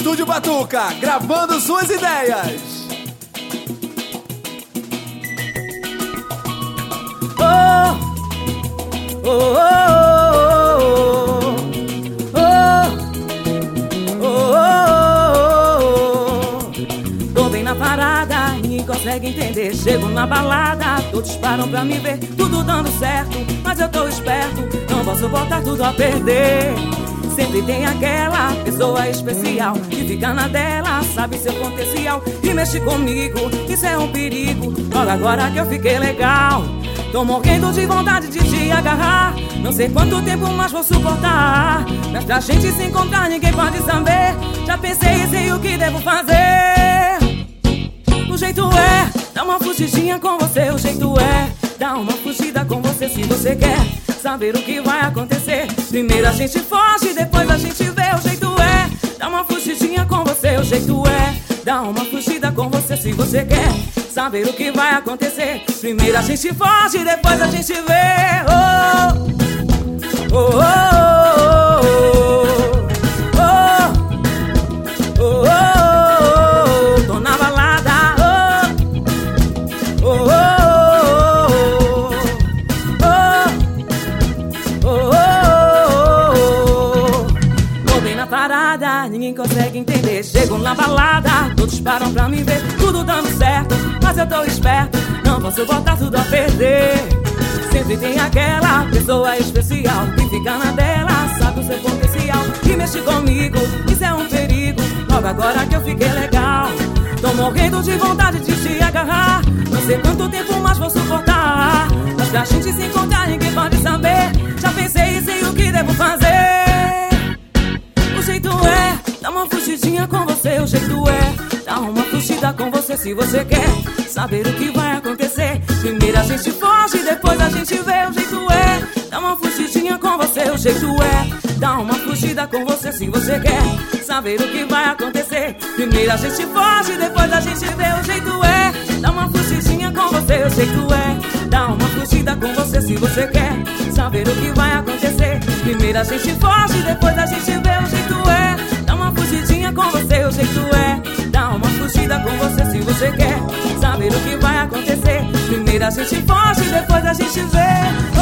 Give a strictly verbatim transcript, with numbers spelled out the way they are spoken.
Estúdio Batuca, gravando suas ideias. Oh, oh, oh, oh, oh, oh, oh. Tô bem na parada, ninguém consegue entender. Chego na balada, todos param pra me ver. Tudo dando certo, mas eu tô esperto. Não posso botar tudo a perder. Sempre tem aquela pessoa especial que fica na dela, sabe seu potencial e mexe comigo, isso é um perigo. Logo agora que eu fiquei legal, tô morrendo de vontade de te agarrar. Não sei quanto tempo mais vou suportar, mas pra gente se encontrar ninguém pode saber. Já pensei e sei o que devo fazer. O jeito é dar uma fugidinha com você. O jeito é dar uma fugida com você. Se você quer saber o que vai acontecer, primeiro a gente foge, depois a gente vê. O jeito é dar uma fugidinha com você. O jeito é dar uma fugida com você. Se você quer saber o que vai acontecer, primeiro a gente foge, depois a gente vê. Oh, oh, oh, oh, oh, oh, oh, oh. Tô na balada. Oh, oh, oh, oh, oh. Tô bem na parada, ninguém consegue entender. Chego na balada, todos param pra me ver. Tudo dando certo, mas eu tô esperto. Não posso botar tudo a perder. Sempre tem aquela pessoa especial que fica na dela, sabe o seu potencial e mexe comigo, isso é um perigo. Logo agora que eu fiquei legal, tô morrendo de vontade de te agarrar. Não sei quanto tempo mais vou suportar, mas pra gente se encontrar ninguém pode saber. Já pensei e sei o que devo fazer. O jeito é dar uma fugidinha com você. O jeito é dar uma fugida com você. Se você quer saber o que vai acontecer, primeiro a gente foge, depois a gente vê. O jeito é dar uma fugidinha com você. O jeito é dar uma fugida com você. Se você quer saber o que vai acontecer, primeiro a gente foge, depois a gente vê. O jeito é dar uma fugidinha com você. O jeito é dar uma fugida com você. Se você quer saber o que vai acontecer, primeiro a gente foge, depois a gente vê. O jeito é dar uma fugidinha com você. O jeito é dar uma fugida com você. Se você quer saber o que vai acontecer, primeiro a gente foge, depois a gente vê.